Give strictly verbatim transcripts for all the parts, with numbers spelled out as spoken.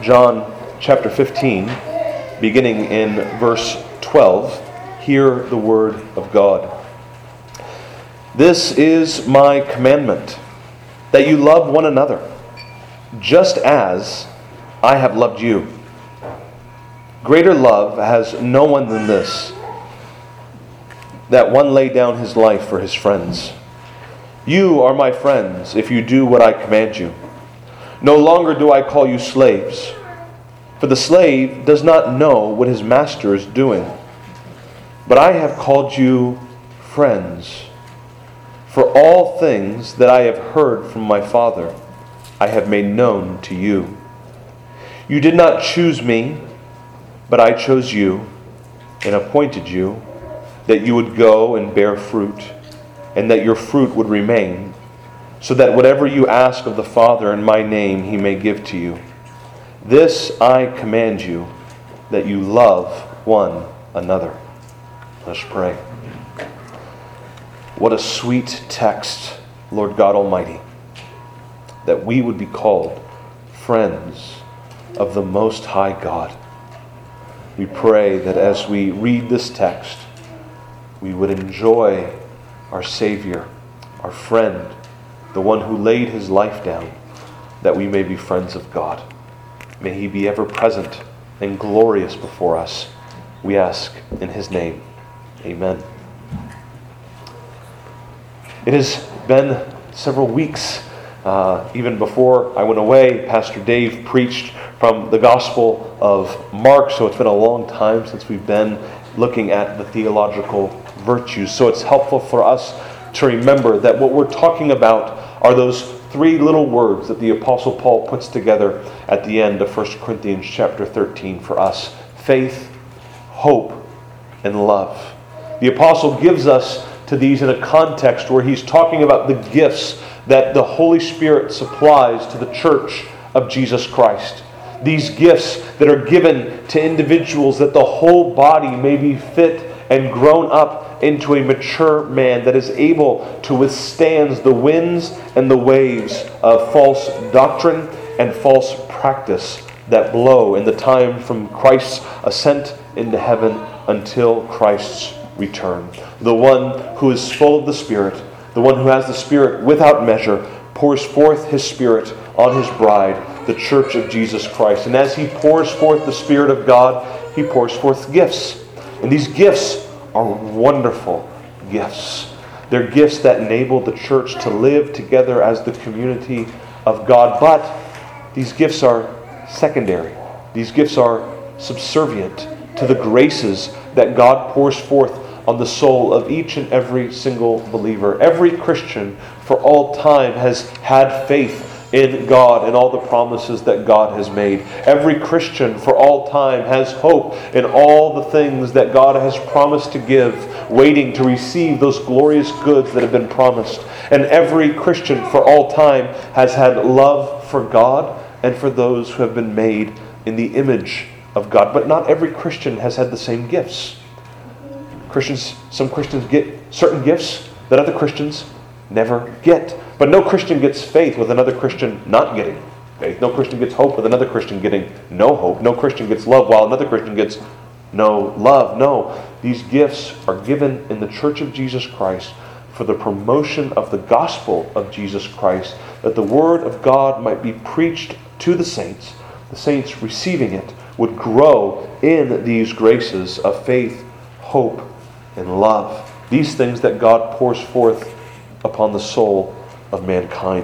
John chapter fifteen, beginning in verse twelve, hear the word of God. This is my commandment, that you love one another, just as I have loved you. Greater love has no one than this, that one lay down his life for his friends. You are my friends if you do what I command you. No longer do I call you slaves, for the slave does not know what his master is doing. But I have called you friends. For all things that I have heard from my Father, I have made known to you. You did not choose me, but I chose you and appointed you, that you would go and bear fruit, and that your fruit would remain, so that whatever you ask of the Father in my name he may give to you. This I command you, that you love one another. Let's pray. What a sweet text, Lord God Almighty, that we would be called friends of the Most High God. We pray that as we read this text, we would enjoy our Savior, our friend, the one who laid his life down, that we may be friends of God. May he be ever present and glorious before us. We ask in his name. Amen. It has been several weeks. Uh, even before I went away, Pastor Dave preached from the Gospel of Mark, so it's been a long time since we've been looking at the theological virtues. So it's helpful for us to remember that what we're talking about are those three little words that the Apostle Paul puts together at the end of First Corinthians chapter thirteen for us: faith, hope, and love. The Apostle gives us to these in a context where he's talking about the gifts that the Holy Spirit supplies to the church of Jesus Christ. These gifts that are given to individuals that the whole body may be fit and grown up into a mature man that is able to withstand the winds and the waves of false doctrine and false practice that blow in the time from Christ's ascent into heaven until Christ's return. The one who is full of the Spirit, the one who has the Spirit without measure, pours forth his Spirit on his bride, the church of Jesus Christ. And as he pours forth the Spirit of God, he pours forth gifts. And these gifts are wonderful gifts. They're gifts that enable the church to live together as the community of God. But these gifts are secondary. These gifts are subservient to the graces that God pours forth on the soul of each and every single believer. Every Christian for all time has had faith in God and all the promises that God has made. Every Christian for all time has hope in all the things that God has promised to give, waiting to receive those glorious goods that have been promised. And every Christian for all time has had love for God and for those who have been made in the image of God. But not every Christian has had the same gifts. Christians, some Christians get certain gifts that other Christians never get. But no Christian gets faith with another Christian not getting faith. No Christian gets hope with another Christian getting no hope. No Christian gets love while another Christian gets no love. No, these gifts are given in the Church of Jesus Christ for the promotion of the gospel of Jesus Christ, that the word of God might be preached to the saints. The saints receiving it would grow in these graces of faith, hope, and love. These things that God pours forth upon the soul of mankind.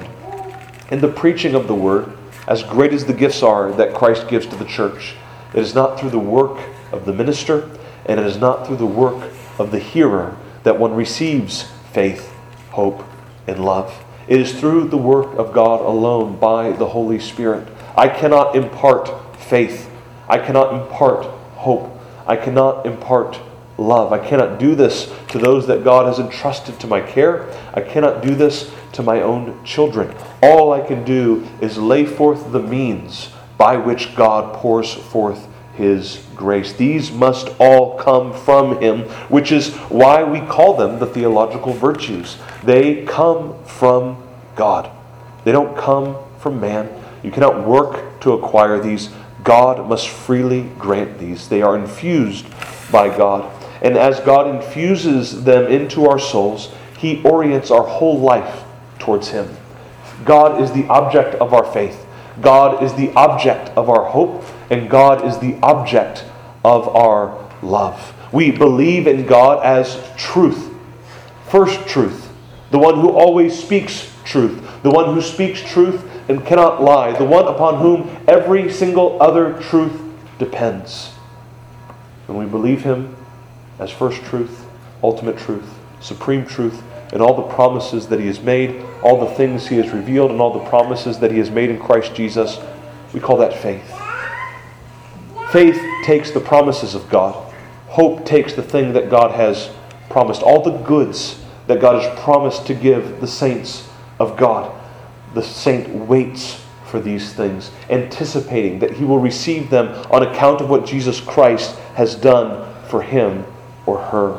In the preaching of the word, as great as the gifts are that Christ gives to the church, it is not through the work of the minister, and it is not through the work of the hearer that one receives faith, hope, and love. It is through the work of God alone by the Holy Spirit. I cannot impart faith. I cannot impart hope. I cannot impart love. I cannot do this to those that God has entrusted to my care. I cannot do this to my own children. All I can do is lay forth the means by which God pours forth His grace. These must all come from Him, which is why we call them the theological virtues. They come from God. They don't come from man. You cannot work to acquire these God must freely grant these. They are infused by God. And as God infuses them into our souls, He orients our whole life towards Him. God is the object of our faith. God is the object of our hope. And God is the object of our love. We believe in God as truth. First truth. The one who always speaks truth. The one who speaks truth and cannot lie. The one upon whom every single other truth depends. And we believe Him as first truth, ultimate truth, supreme truth, and all the promises that He has made, all the things He has revealed, and all the promises that He has made in Christ Jesus. We call that faith. Faith takes the promises of God. Hope takes the thing that God has promised. All the goods that God has promised to give the saints of God. The saint waits for these things, anticipating that he will receive them on account of what Jesus Christ has done for him or her.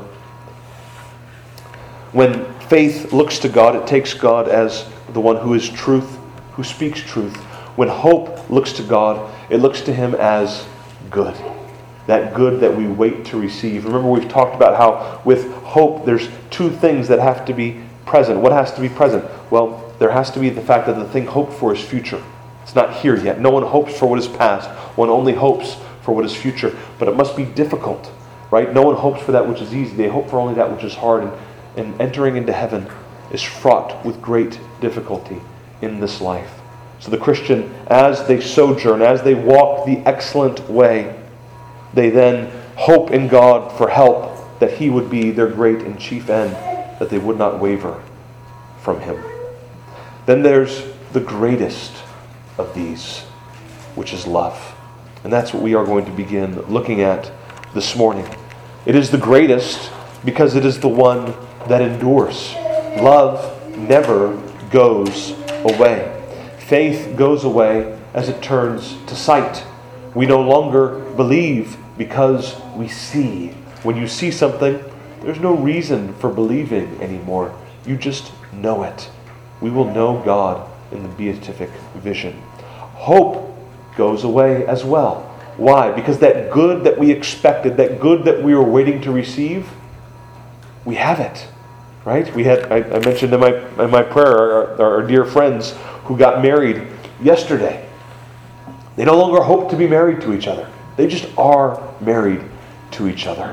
When faith looks to God, it takes God as the one who is truth, who speaks truth. When hope looks to God, it looks to Him as good. That good that we wait to receive. Remember, we've talked about how with hope there's two things that have to be present. What has to be present? Well, there has to be the fact that the thing hoped for is future. It's not here yet. No one hopes for what is past. One only hopes for what is future. But it must be difficult, right? No one hopes for that which is easy. They hope for only that which is hard. And, and entering into heaven is fraught with great difficulty in this life. So the Christian, as they sojourn, as they walk the excellent way, they then hope in God for help, that He would be their great and chief end, that they would not waver from Him. Then there's the greatest of these, which is love. And that's what we are going to begin looking at this morning. It is the greatest because it is the one that endures. Love never goes away. Faith goes away as it turns to sight. We no longer believe because we see. When you see something, there's no reason for believing anymore. You just know it. We will know God in the beatific vision. Hope goes away as well. Why? Because that good that we expected, that good that we were waiting to receive, we have it. Right? We had. I, I mentioned in my in my prayer our, our dear friends who got married yesterday. They no longer hope to be married to each other. They just are married to each other.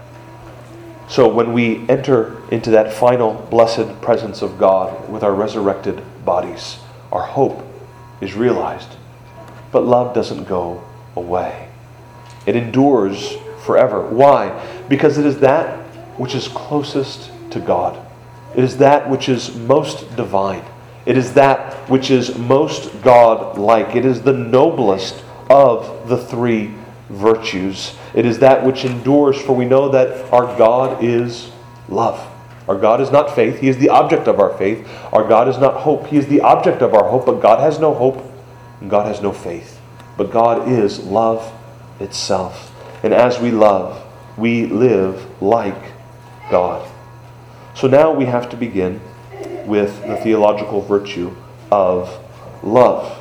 So when we enter into that final blessed presence of God with our resurrected bodies, our hope is realized. But love doesn't go away. It endures forever. Why? Because it is that which is closest to God. It is that which is most divine. It is that which is most God-like. It is the noblest of the three virtues. It is that which endures, for we know that our God is love. Our God is not faith. He is the object of our faith. Our God is not hope. He is the object of our hope, but God has no hope and God has no faith. But God is love itself. And as we love, we live like God. So now we have to begin with the theological virtue of love.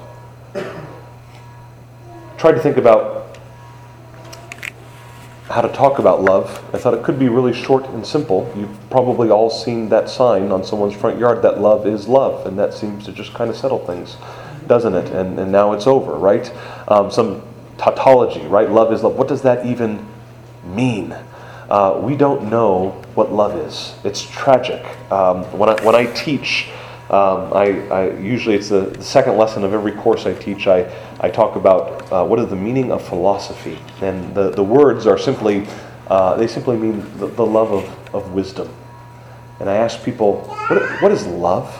Try to think about how to talk about love. I thought it could be really short and simple. You've probably all seen that sign on someone's front yard that love is love, and that seems to just kind of settle things, doesn't it? And and now it's over, right? Um, some tautology, right? Love is love. What does that even mean? Uh, we don't know what love is. It's tragic. Um, when I when I teach, um, I, I usually it's the, the second lesson of every course I teach. I I talk about uh, what is the meaning of philosophy, and the, the words are simply uh, they simply mean the, the love of, of wisdom. And I ask people, what what is love?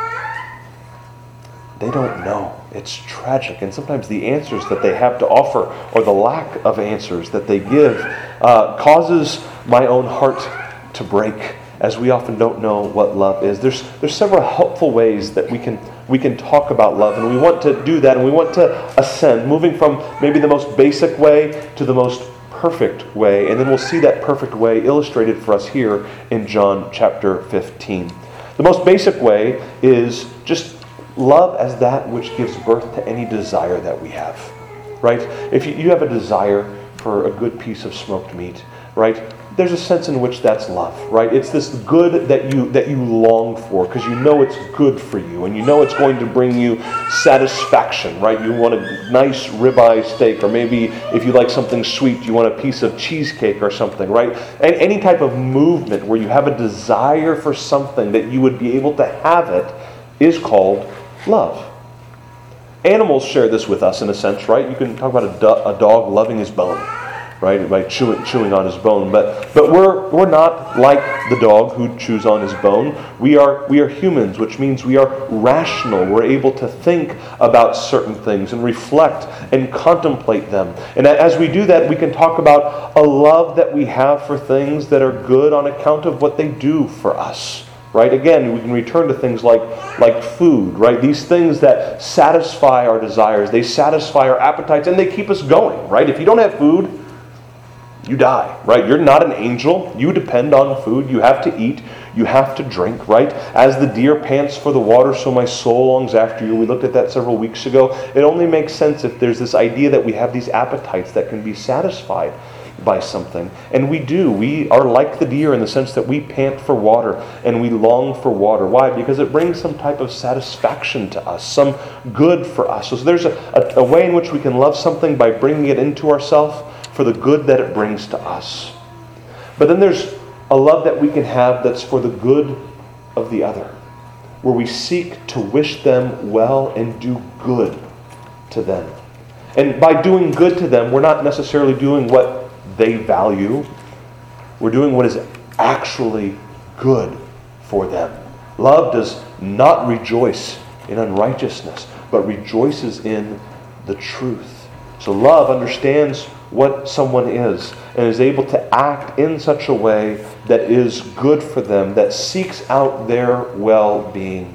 They don't know. It's tragic. And sometimes the answers that they have to offer, or the lack of answers that they give, uh, causes my own heart to break, as we often don't know what love is. There's there's several helpful ways that we can we can talk about love, and we want to do that, and we want to ascend, moving from maybe the most basic way to the most perfect way, and then we'll see that perfect way illustrated for us here in John chapter fifteen. The most basic way is just love as that which gives birth to any desire that we have. right? If you, you have a desire for a good piece of smoked meat, right? There's a sense in which that's love, right? It's this good that you that you long for because you know it's good for you and you know it's going to bring you satisfaction, right? You want a nice ribeye steak, or maybe if you like something sweet, you want a piece of cheesecake or something, right? And any type of movement where you have a desire for something that you would be able to have it is called love. Animals share this with us in a sense, right? You can talk about a, do- a dog loving his bone, right? By chewing, chewing on his bone. But but we're we're not like the dog who chews on his bone. We are we are humans, which means we are rational. We're able to think about certain things and reflect and contemplate them. And as we do that, we can talk about a love that we have for things that are good on account of what they do for us. Right? Again, we can return to things like, like food, right? These things that satisfy our desires, they satisfy our appetites, and they keep us going, right? If you don't have food, you die, right? You're not an angel. You depend on food. You have to eat. You have to drink, right? As the deer pants for the water, so my soul longs after you. We looked at that several weeks ago. It only makes sense if there's this idea that we have these appetites that can be satisfied by something. And we do. We are like the deer in the sense that we pant for water and we long for water. Why? Because it brings some type of satisfaction to us, some good for us. So there's a, a, a way in which we can love something by bringing it into ourselves for the good that it brings to us. But then there's a love that we can have that's for the good of the other, where we seek to wish them well and do good to them. And by doing good to them, we're not necessarily doing what they value. We're doing what is actually good for them. Love does not rejoice in unrighteousness, but rejoices in the truth. So love understands what someone is and is able to act in such a way that is good for them, that seeks out their well-being.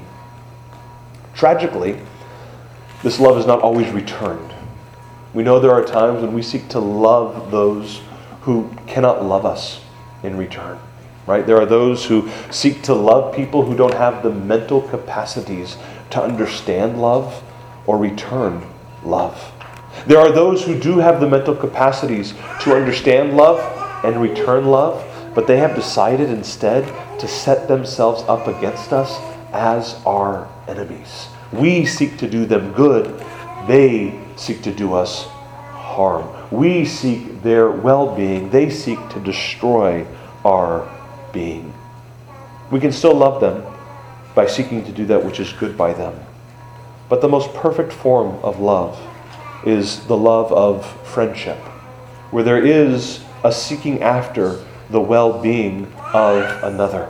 Tragically, this love is not always returned. We know there are times when we seek to love those who cannot love us in return, right? There are those who seek to love people who don't have the mental capacities to understand love or return love. There are those who do have the mental capacities to understand love and return love, but they have decided instead to set themselves up against us as our enemies. We seek to do them good. They seek to do us harm. We seek their well-being. They seek to destroy our being. We can still love them by seeking to do that which is good by them. But the most perfect form of love is the love of friendship, where there is a seeking after the well-being of another,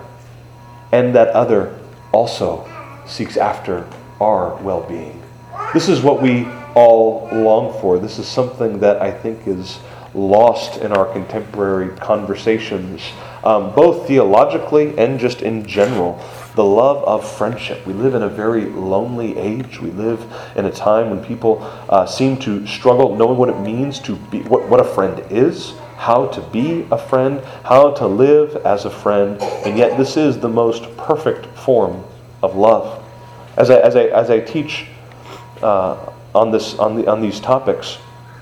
and that other also seeks after our well-being. This is what we all long for. This is something that I think is lost in our contemporary conversations, um, both theologically and just in general. The love of friendship. We live in a very lonely age. We live in a time when people uh, seem to struggle knowing what it means to be, what, what a friend is, how to be a friend, how to live as a friend, and yet this is the most perfect form of love. As I as I as I teach uh, on this on the on these topics,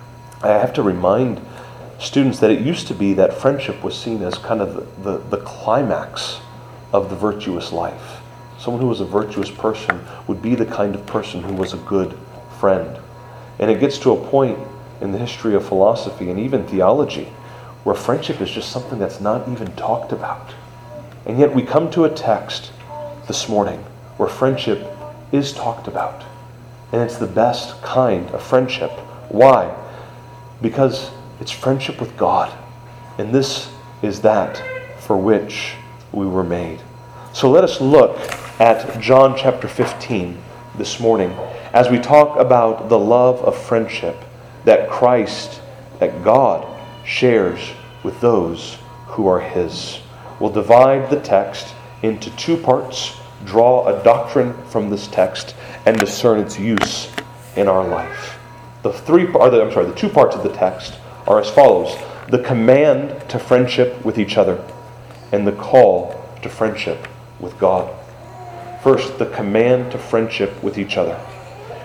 I have to remind students that it used to be that friendship was seen as kind of the, the, the climax of the virtuous life. Someone who was a virtuous person would be the kind of person who was a good friend. And it gets to a point in the history of philosophy and even theology where friendship is just something that's not even talked about. And yet we come to a text this morning where friendship is talked about. And it's the best kind of friendship. Why? Because it's friendship with God. And this is that for which we were made. So let us look at John chapter fifteen this morning as we talk about the love of friendship that Christ, that God shares with those who are His. We'll divide the text into two parts, draw a doctrine from this text, and discern its use in our life. The three, or the, I'm sorry, the two parts of the text are as follows: the command to friendship with each other, and the call to friendship with God. First, the command to friendship with each other.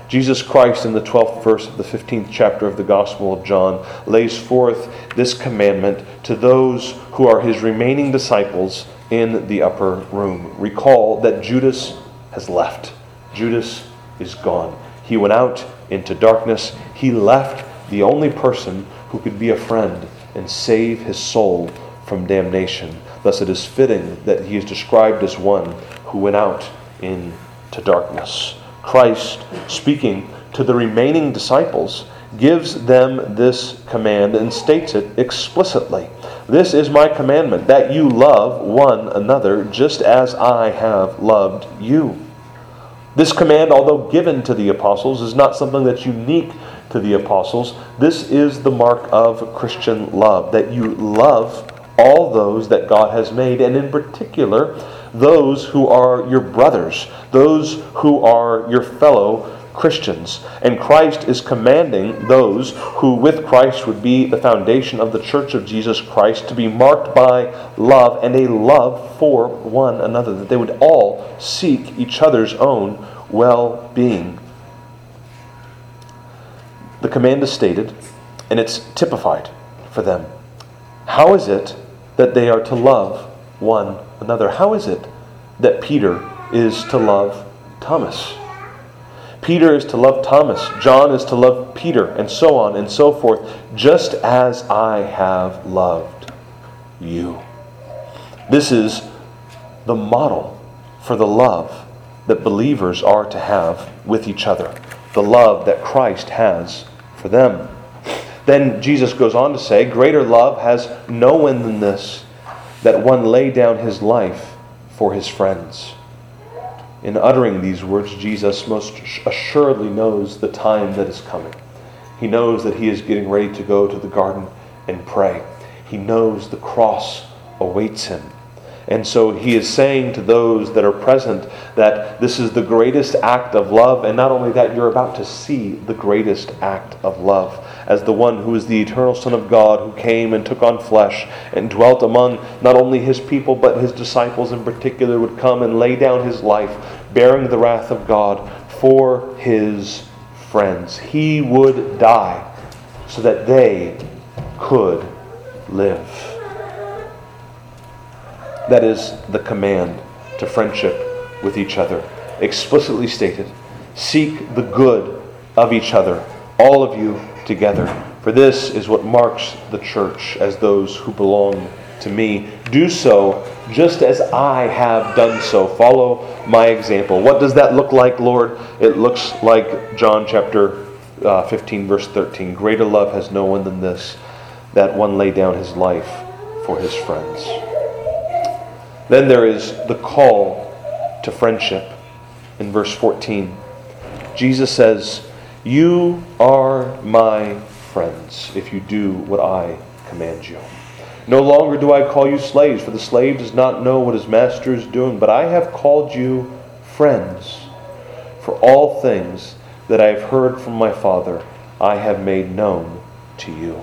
Jesus Christ, in the twelfth verse of the fifteenth chapter of the Gospel of John, lays forth this commandment to those who are his remaining disciples in the upper room. Recall that Judas has left. Judas is gone. He went out into darkness. He left the only person who could be a friend and save his soul from damnation. Thus it is fitting that he is described as one who went out into darkness. Christ, speaking to the remaining disciples, gives them this command and states it explicitly. This is my commandment, that you love one another just as I have loved you. This command, although given to the apostles, is not something that's unique to the apostles. This is the mark of Christian love, that you love all those that God has made, and in particular, those who are your brothers, those who are your fellow Christians. And Christ is commanding those who with Christ would be the foundation of the Church of Jesus Christ to be marked by love and a love for one another, that they would all seek each other's own well-being. The command is stated, and it's typified for them. How is it that they are to love one another? How is it that Peter is to love Thomas? Peter is to love Thomas. John is to love Peter, and so on and so forth, just as I have loved you. This is the model for the love that believers are to have with each other, the love that Christ has for them. Then Jesus goes on to say, greater love has no one than this, that one lay down his life for his friends. In uttering these words, Jesus most assuredly knows the time that is coming. He knows that he is getting ready to go to the garden and pray. He knows the cross awaits him. And so he is saying to those that are present that this is the greatest act of love, and not only that, you're about to see the greatest act of love as the one who is the eternal Son of God, who came and took on flesh and dwelt among not only his people but his disciples in particular, would come and lay down his life bearing the wrath of God for his friends. He would die so that they could live. That is the command to friendship with each other, explicitly stated. Seek the good of each other, all of you together. For this is what marks the church as those who belong to me. Do so just as I have done so. Follow my example. What does that look like, Lord? It looks like John chapter uh, fifteen, verse thirteen. Greater love has no one than this, that one lay down his life for his friends. Then there is the call to friendship in verse fourteen. Jesus says, you are my friends if you do what I command you. No longer do I call you slaves, for the slave does not know what his master is doing, but I have called you friends. For all things that I have heard from my Father, I have made known to you.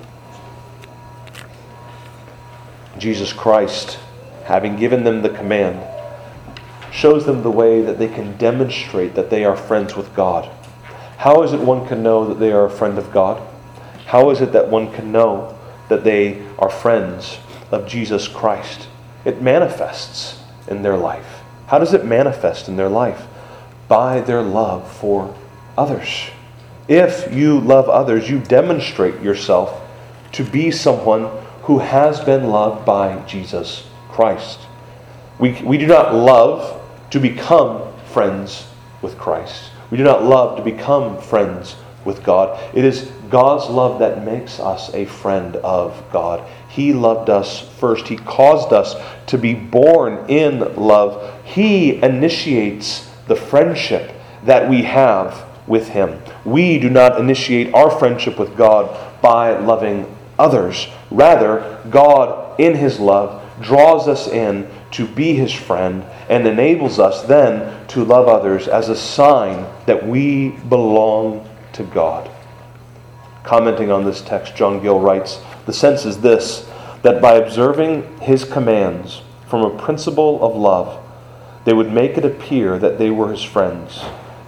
Jesus Christ, having given them the command, shows them the way that they can demonstrate that they are friends with God. How is it one can know that they are a friend of God? How is it that one can know that they are friends of Jesus Christ? It manifests in their life. How does it manifest in their life? By their love for others. If you love others, you demonstrate yourself to be someone who has been loved by Jesus Christ. We, we do not love to become friends with Christ. We do not love to become friends with God. It is God's love that makes us a friend of God. He loved us first. He caused us to be born in love. He initiates the friendship that we have with Him. We do not initiate our friendship with God by loving others. Rather, God, in His love, draws us in to be His friend and enables us then to love others as a sign that we belong to God. Commenting on this text, John Gill writes, "The sense is this, that by observing His commands from a principle of love, they would make it appear that they were His friends,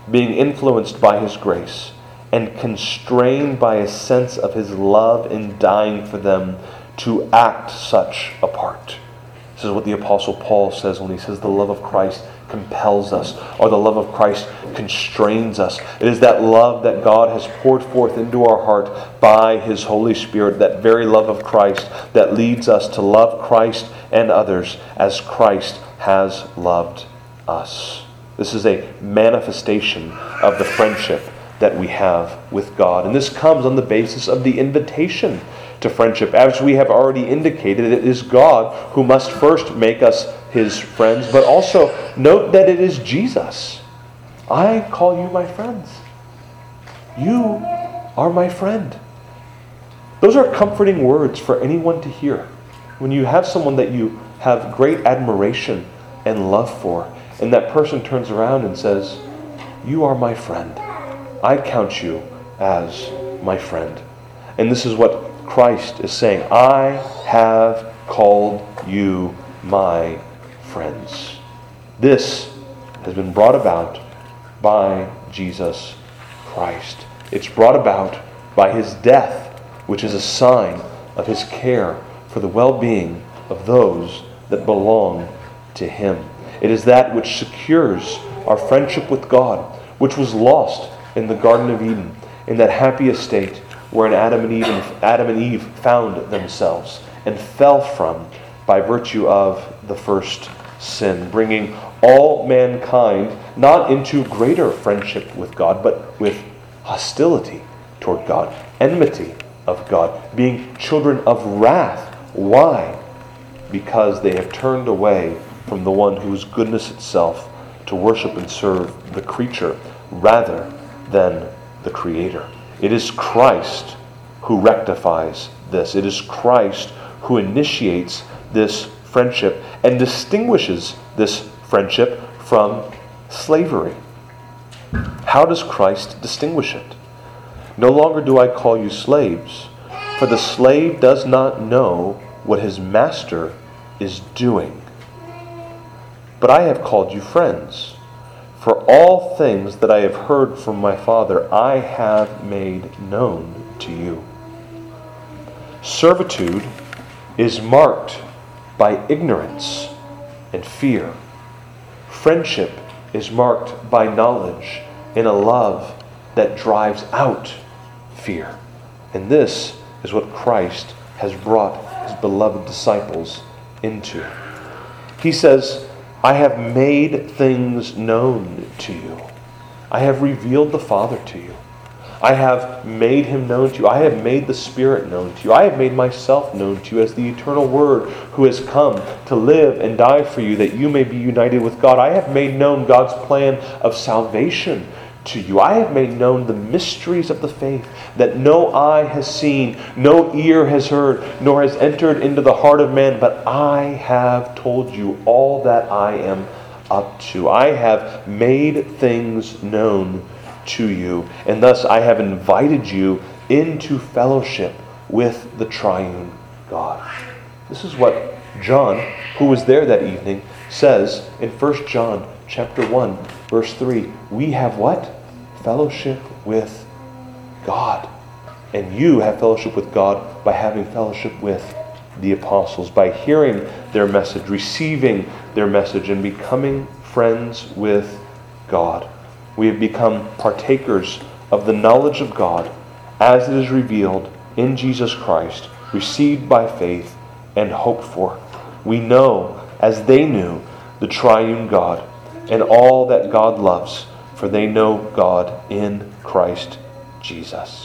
being influenced by his grace, and constrained by a sense of his love in dying for them, to act such a part. This is what the Apostle Paul says when he says the love of Christ compels us, or the love of Christ constrains us. It is that love that God has poured forth into our heart by his Holy Spirit, that very love of Christ that leads us to love Christ and others as Christ has loved us. This is a manifestation of the friendship that we have with God. And this comes on the basis of the invitation to friendship. As we have already indicated, it is God who must first make us his friends, but also note that it is Jesus. I call you my friends. You are my friend. Those are comforting words for anyone to hear. When you have someone that you have great admiration and love for, and that person turns around and says, you are my friend. I count you as my friend. And this is what Christ is saying. I have called you my friends. This has been brought about by Jesus Christ. It's brought about by his death, which is a sign of his care for the well-being of those that belong to him. It is that which secures our friendship with God, which was lost in the Garden of Eden, in that happy estate wherein Adam and Eve, Adam and Eve found themselves and fell from by virtue of the first sin, bringing all mankind not into greater friendship with God, but with hostility toward God, enmity of God, being children of wrath. Why? Because they have turned away from the one who is goodness itself to worship and serve the creature rather than the Creator. It is Christ who rectifies this. It is Christ who initiates this friendship and distinguishes this friendship from slavery. How does Christ distinguish it? No longer do I call you slaves, for the slave does not know what his master is doing. But I have called you friends. For all things that I have heard from my Father, I have made known to you. Servitude is marked by ignorance and fear. Friendship is marked by knowledge and a love that drives out fear. And this is what Christ has brought his beloved disciples into. He says, I have made things known to you. I have revealed the Father to you. I have made him known to you. I have made the Spirit known to you. I have made myself known to you as the eternal Word who has come to live and die for you that you may be united with God. I have made known God's plan of salvation to you. I have made known the mysteries of the faith that no eye has seen, no ear has heard, nor has entered into the heart of man, but I have told you all that I am up to. I have made things known to you, and thus I have invited you into fellowship with the triune God. This is what John, who was there that evening, says in First John chapter one, verse three. We have what? Fellowship with God. And you have fellowship with God by having fellowship with the apostles, by hearing their message, receiving their message, and becoming friends with God. We have become partakers of the knowledge of God as it is revealed in Jesus Christ, received by faith and hoped for. We know, as they knew, the triune God and all that God loves, for they know God in Christ Jesus.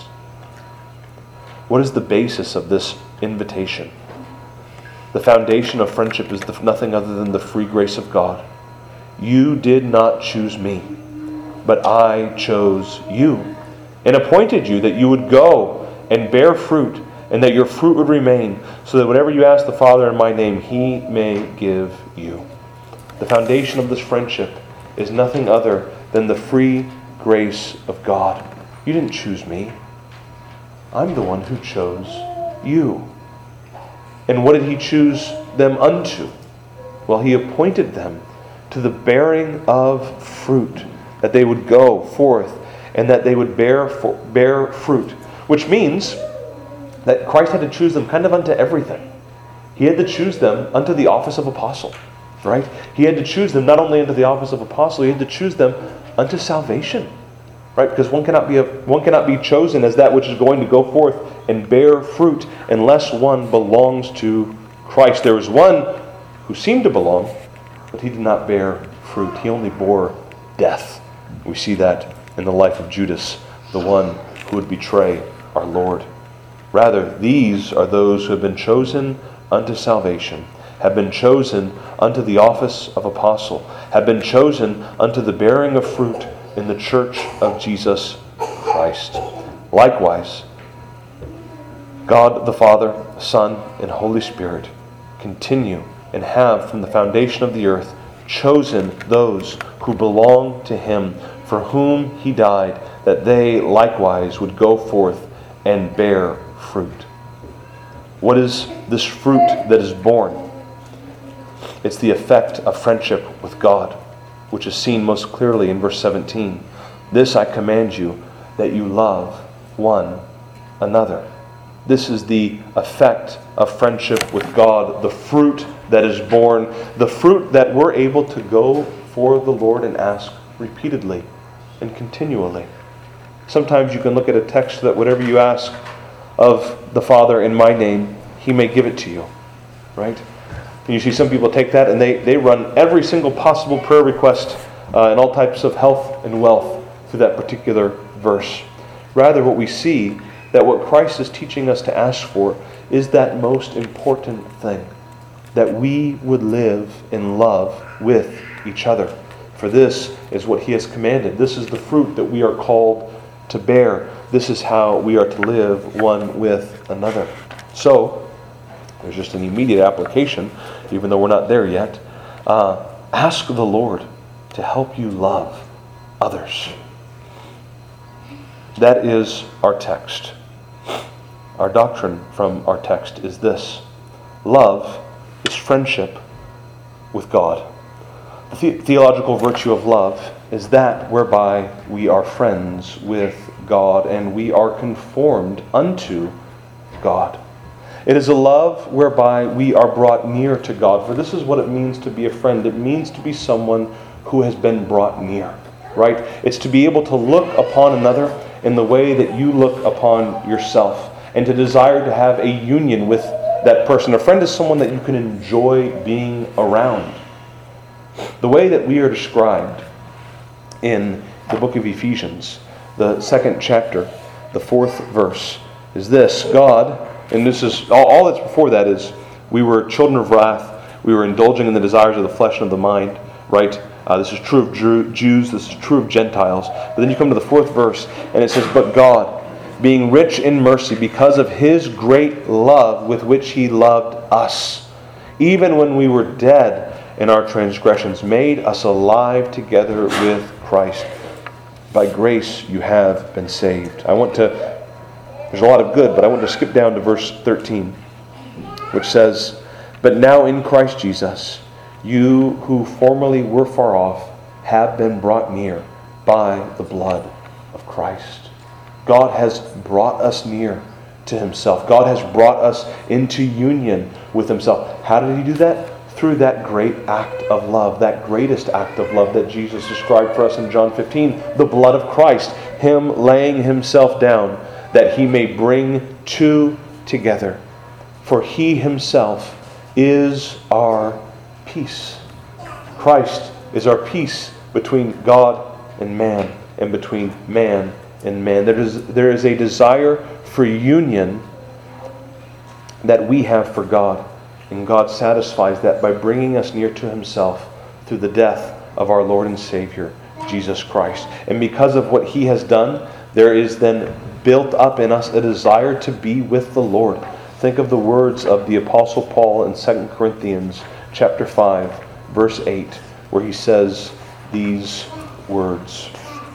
What is the basis of this invitation? The foundation of friendship is the, nothing other than the free grace of God. You did not choose me, but I chose you and appointed you that you would go and bear fruit, and that your fruit would remain, so that whatever you ask the Father in my name, he may give you. The foundation of this friendship is nothing other than the free grace of God. You didn't choose me. I'm the one who chose you. And what did he choose them unto? Well, he appointed them to the bearing of fruit, that they would go forth, and that they would bear for, bear fruit. Which means that Christ had to choose them kind of unto everything. He had to choose them unto the office of apostle, right? He had to choose them not only unto the office of apostle, he had to choose them unto salvation, right? Because one cannot be a, one cannot be chosen as that which is going to go forth and bear fruit unless one belongs to Christ. There was one who seemed to belong, but he did not bear fruit. He only bore death. We see that in the life of Judas, the one who would betray our Lord. Rather, these are those who have been chosen unto salvation, have been chosen unto the office of apostle, have been chosen unto the bearing of fruit in the church of Jesus Christ. Likewise, God the Father, Son, and Holy Spirit continue and have from the foundation of the earth chosen those who belong to Him, for whom He died, that they likewise would go forth and bear fruit. What is this fruit that is born? It's the effect of friendship with God, which is seen most clearly in verse seventeen. This I command you, that you love one another. This is the effect of friendship with God, the fruit that is born, the fruit that we're able to go for the Lord and ask repeatedly and continually. Sometimes you can look at a text that whatever you ask of the Father in my name, He may give it to you, right? And you see some people take that and they, they run every single possible prayer request uh, and all types of health and wealth through that particular verse. Rather, what we see, that what Christ is teaching us to ask for is that most important thing, that we would live in love with each other. For this is what He has commanded. This is the fruit that we are called to bear. This is how we are to live one with another. So, there's just an immediate application, even though we're not there yet. Uh, ask the Lord to help you love others. That is our text. Our doctrine from our text is this: love is friendship with God. The, the- theological virtue of love is that whereby we are friends with God and we are conformed unto God. It is a love whereby we are brought near to God. For this is what it means to be a friend. It means to be someone who has been brought near, right? It's to be able to look upon another in the way that you look upon yourself, and to desire to have a union with that person. A friend is someone that you can enjoy being around. The way that we are described in the book of Ephesians, the second chapter, the fourth verse, is this: God, and this is all, all that's before that is we were children of wrath, we were indulging in the desires of the flesh and of the mind, right? Uh, this is true of Jew, Jews, this is true of Gentiles. But then you come to the fourth verse, and it says, "But God, being rich in mercy, because of His great love with which He loved us, even when we were dead in our transgressions, made us alive together with Christ. By grace you have been saved." I want to, there's a lot of good, but I want to skip down to verse thirteen, which says, "But now in Christ Jesus, you who formerly were far off have been brought near by the blood of Christ." God has brought us near to Himself. God has brought us into union with Himself. How did He do that? Through that great act of love, that greatest act of love that Jesus described for us in John fifteen, the blood of Christ, Him laying Himself down that He may bring two together. For He Himself is our peace. Christ is our peace between God and man, and between man and man. There is, there is a desire for union that we have for God. And God satisfies that by bringing us near to Himself through the death of our Lord and Savior, Jesus Christ. And because of what He has done, there is then built up in us a desire to be with the Lord. Think of the words of the Apostle Paul in Second Corinthians chapter five, verse eight, where he says these words: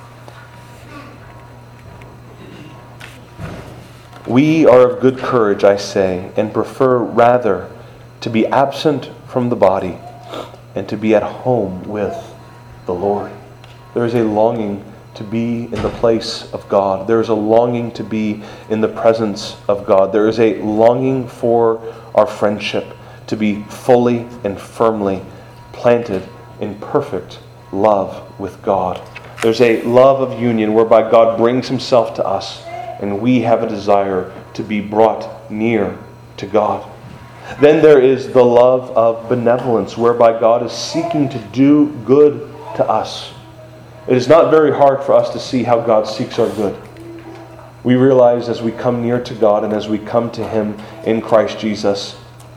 "We are of good courage, I say, and prefer rather to be absent from the body and to be at home with the Lord." there is a longing to be in the place of God. There is a longing to be in the presence of God. There is a longing for our friendship to be fully and firmly planted in perfect love with God. There's a love of union whereby God brings himself to us, and we have a desire to be brought near to God. Then there is the love of benevolence, whereby God is seeking to do good to us. It is not very hard for us to see how God seeks our good. We realize as we come near to God and as we come to him in Christ Jesus,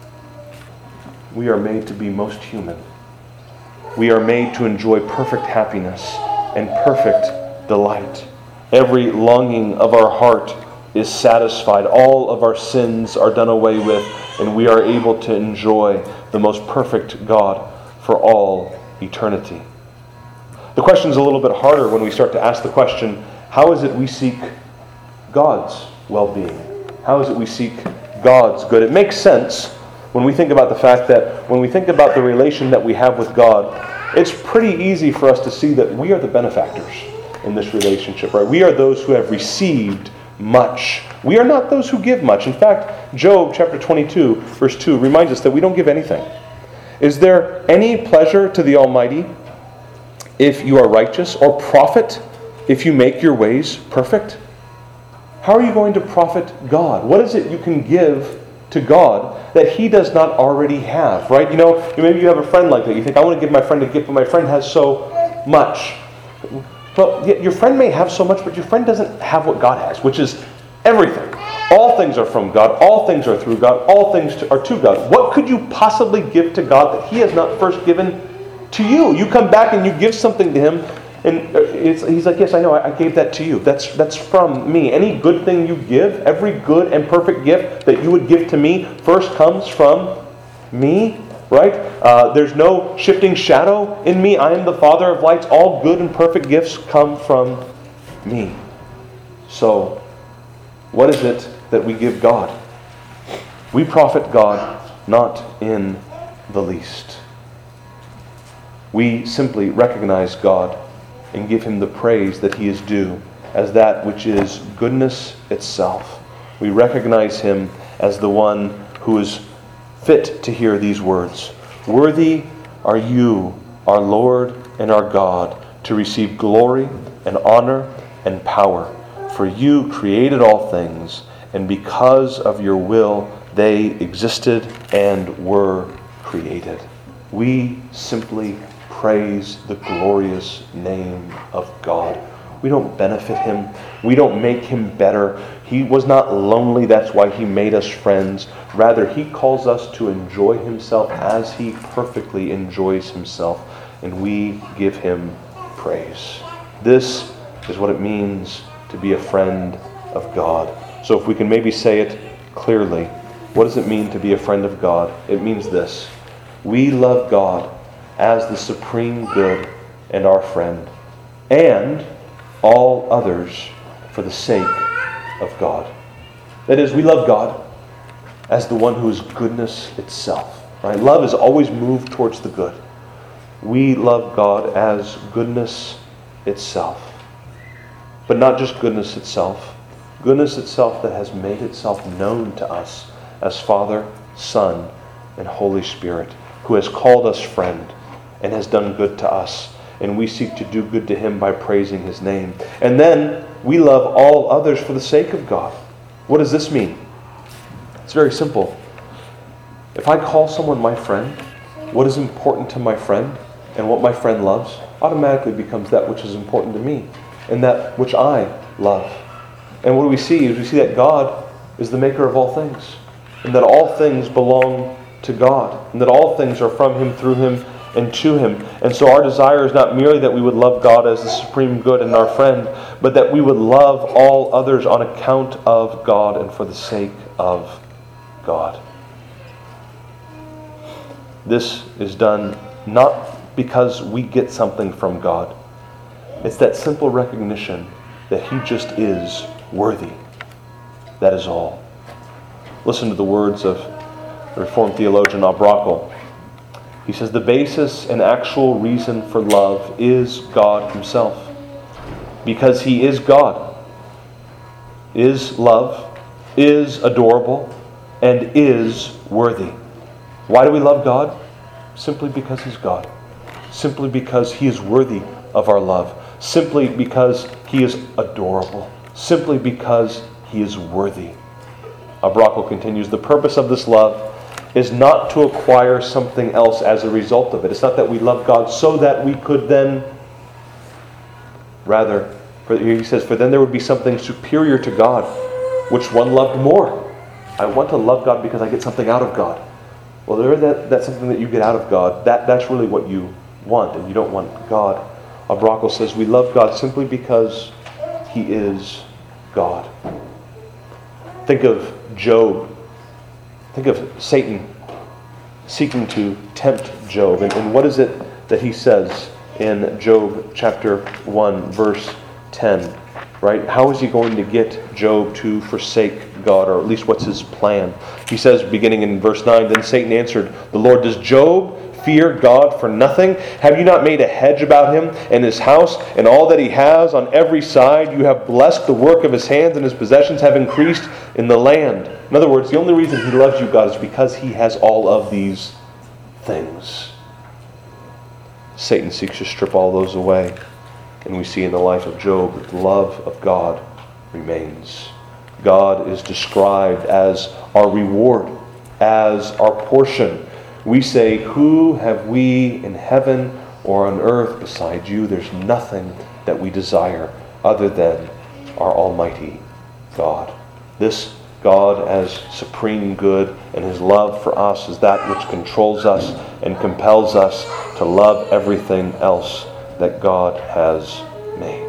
we are made to be most human. We are made to enjoy perfect happiness and perfect delight. Every longing of our heart is satisfied. All of our sins are done away with, and we are able to enjoy the most perfect God for all eternity. The question is a little bit harder when we start to ask the question, how is it we seek God's well-being? How is it we seek God's good? It makes sense when we think about the fact that when we think about the relation that we have with God, it's pretty easy for us to see that we are the benefactors in this relationship, right? We are those who have received much. We are not those who give much. In fact, Job chapter twenty-two, verse two reminds us that we don't give anything. Is there any pleasure to the Almighty if you are righteous, or profit if you make your ways perfect? How are you going to profit God? What is it you can give to God that he does not already have, right? You know, maybe you have a friend like that. You think, I want to give my friend a gift, but my friend has so much. Well, your friend may have so much, but your friend doesn't have what God has, which is everything. All things are from God. All things are through God. All things are to God. What could you possibly give to God that he has not first given to you? You come back and you give something to him, and it's, he's like, yes, I know, I, I gave that to you. That's that's from me. Any good thing you give, every good and perfect gift that you would give to me, first comes from me, right? Uh, there's no shifting shadow in me. I am the Father of lights. All good and perfect gifts come from me. So, what is it that we give God? We profit God not in the least. We simply recognize God and give him the praise that he is due as that which is goodness itself. We recognize him as the one who is fit to hear these words. Worthy are you, our Lord and our God, to receive glory and honor and power. For you created all things, and because of your will they existed and were created. We simply praise the glorious name of God. We don't benefit him. We don't make him better. He was not lonely. That's why he made us friends. Rather, he calls us to enjoy himself as he perfectly enjoys himself. And we give him praise. This is what it means to be a friend of God. So if we can maybe say it clearly, what does it mean to be a friend of God? It means this. We love God as the supreme good and our friend, and all others for the sake of God. That is, we love God as the one who is goodness itself. Right? Love is always moved towards the good. We love God as goodness itself. But not just goodness itself. Goodness itself that has made itself known to us as Father, Son, and Holy Spirit, who has called us friend and has done good to us. And we seek to do good to him by praising his name. And then we love all others for the sake of God. What does this mean? It's very simple. If I call someone my friend, what is important to my friend and what my friend loves automatically becomes that which is important to me and that which I love. And what do we see is we see that God is the maker of all things, and that all things belong to God, and that all things are from him, through him, and to him. And so our desire is not merely that we would love God as the supreme good and our friend, but that we would love all others on account of God and for the sake of God. This is done not because we get something from God. It's that simple recognition that he just is worthy. That is all. Listen to the words of the Reformed theologian Aubrakel. He says the basis and actual reason for love is God himself. Because he is God, is love, is adorable, and is worthy. Why do we love God? Simply because he's God. Simply because he is worthy of our love. Simply because he is adorable. Simply because he is worthy. Abraham continues, the purpose of this love is not to acquire something else as a result of it. It's not that we love God so that we could then, rather, for, he says, for then there would be something superior to God, which one loved more. I want to love God because I get something out of God. Well, there that, that's something that you get out of God. That, that's really what you want, and you don't want God. Abraham says we love God simply because he is God. Think of Job. Think of Satan seeking to tempt Job. And, and what is it that he says in Job chapter one, verse ten? Right? How is he going to get Job to forsake God? Or at least what's his plan? He says, beginning in verse nine, then Satan answered the Lord, does Job fear God for nothing? Have you not made a hedge about him and his house and all that he has on every side? You have blessed the work of his hands, and his possessions have increased in the land. In other words, the only reason he loves you, God, is because he has all of these things. Satan seeks to strip all those away. And we see in the life of Job that the love of God remains. God is described as our reward, as our portion. We say, who have we in heaven or on earth beside you? There's nothing that we desire other than our Almighty God. This God as supreme good, and his love for us is that which controls us and compels us to love everything else that God has made.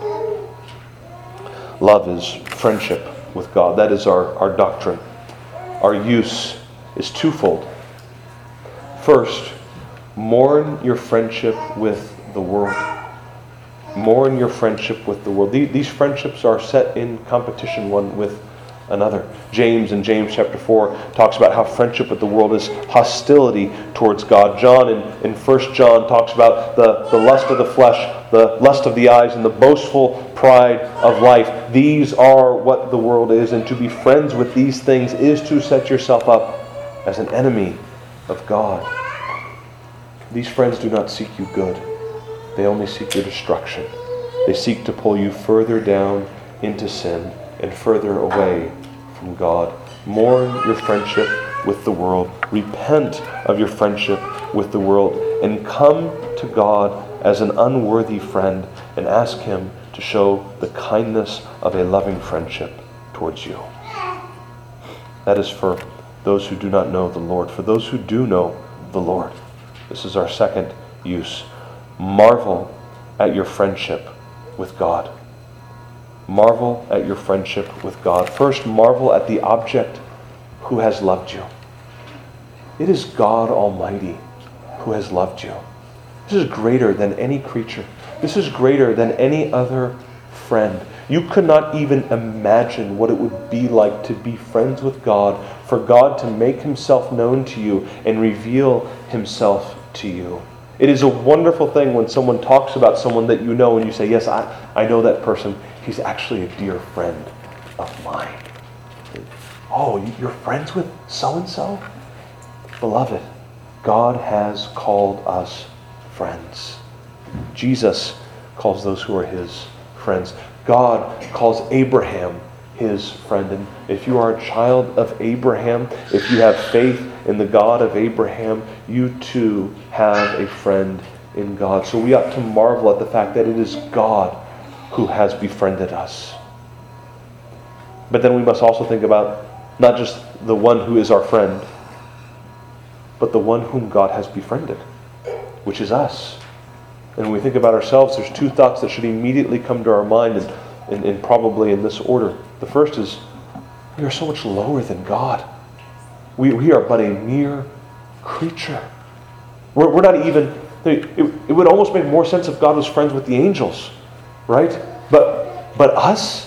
Love is friendship with God. That is our, our doctrine. Our use is twofold. First, mourn your friendship with the world. Mourn your friendship with the world. These friendships are set in competition one with another. James in James chapter four talks about how friendship with the world is hostility towards God. John in, in First John talks about the, the lust of the flesh, the lust of the eyes, and the boastful pride of life. These are what the world is, and to be friends with these things is to set yourself up as an enemy of God. These friends do not seek you good. They only seek your destruction. They seek to pull you further down into sin and further away from God. Mourn your friendship with the world. Repent of your friendship with the world. And come to God as an unworthy friend and ask him to show the kindness of a loving friendship towards you. That is for those who do not know the Lord. For those who do know the Lord, this is our second use. Marvel at your friendship with God. Marvel at your friendship with God. First, marvel at the object who has loved you. It is God Almighty who has loved you. This is greater than any creature. This is greater than any other friend. You could not even imagine what it would be like to be friends with God, for God to make himself known to you and reveal himself to you. It is a wonderful thing when someone talks about someone that you know and you say, yes, I, I know that person. He's actually a dear friend of mine. Oh, you're friends with so-and-so? Beloved, God has called us friends. Jesus calls those who are his friends. God calls Abraham his friend. And if you are a child of Abraham, if you have faith in the God of Abraham, you too have a friend in God. So we ought to marvel at the fact that it is God who has befriended us. But then we must also think about not just the one who is our friend, but the one whom God has befriended, which is us. And when we think about ourselves, there's two thoughts that should immediately come to our mind, and, and, and probably in this order. The first is, we are so much lower than God. We, we are but a mere creature. We're, we're not even, it, it would almost make more sense if God was friends with the angels, right? But, but us?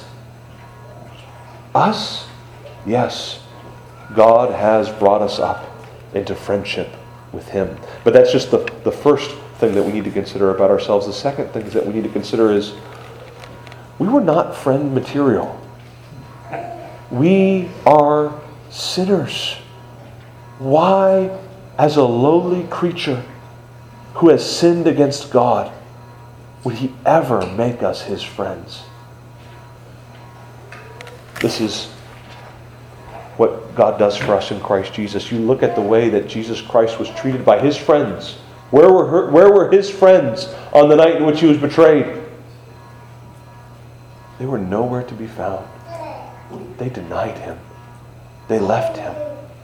Us? Yes. God has brought us up into friendship with Him. But that's just the, the first thing that we need to consider about ourselves. The second thing that we need to consider is we were not friend material. We are sinners. Why, as a lowly creature who has sinned against God, would He ever make us His friends? This is what God does for us in Christ Jesus. You look at the way that Jesus Christ was treated by His friends. Where were her, where were His friends on the night in which He was betrayed? They were nowhere to be found. They denied Him. They left Him.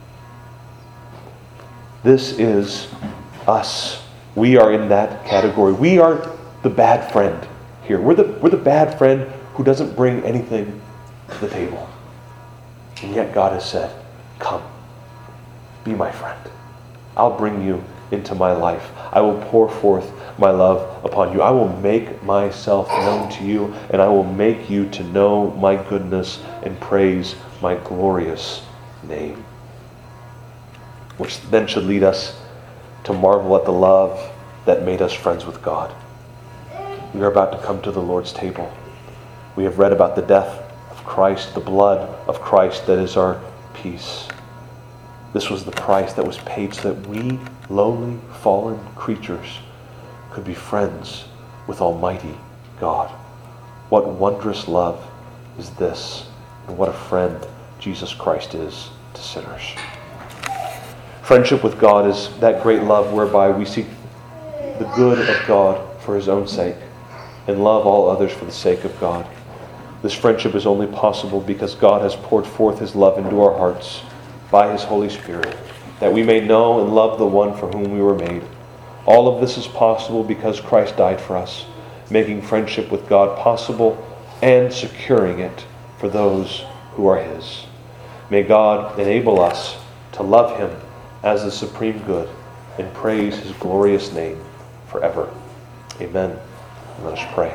This is us. We are in that category. We are the bad friend here. We're the, we're the bad friend who doesn't bring anything to the table. And yet God has said, come, be my friend. I'll bring you into my life. I will pour forth my love upon you. I will make myself known to you, and I will make you to know my goodness and praise my glorious name. Which then should lead us to marvel at the love that made us friends with God. We are about to come to the Lord's table. We have read about the death of Christ, the blood of Christ that is our peace. This was the price that was paid so that we, lowly, fallen creatures, could be friends with Almighty God. What wondrous love is this, and what a friend Jesus Christ is to sinners. Friendship with God is that great love whereby we seek the good of God for His own sake and love all others for the sake of God. This friendship is only possible because God has poured forth His love into our hearts by His Holy Spirit, that we may know and love the one for whom we were made. All of this is possible because Christ died for us, making friendship with God possible and securing it for those who are His. May God enable us to love Him as the supreme good and praise His glorious name forever. Amen. Let us pray.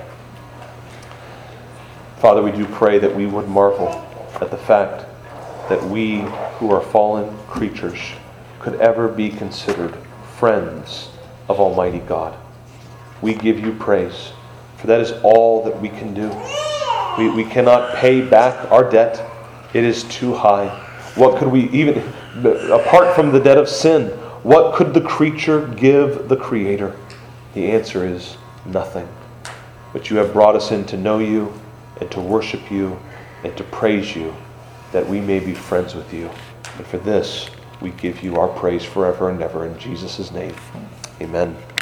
Father, we do pray that we would marvel at the fact that we who are fallen creatures could ever be considered friends of Almighty God. We give you praise, for that is all that we can do. We, we cannot pay back our debt. It is too high. What could we even, apart from the debt of sin, what could the creature give the Creator? The answer is nothing. But you have brought us in to know you and to worship you and to praise you, that we may be friends with you. And for this, we give you our praise forever and ever in Jesus' name. Amen.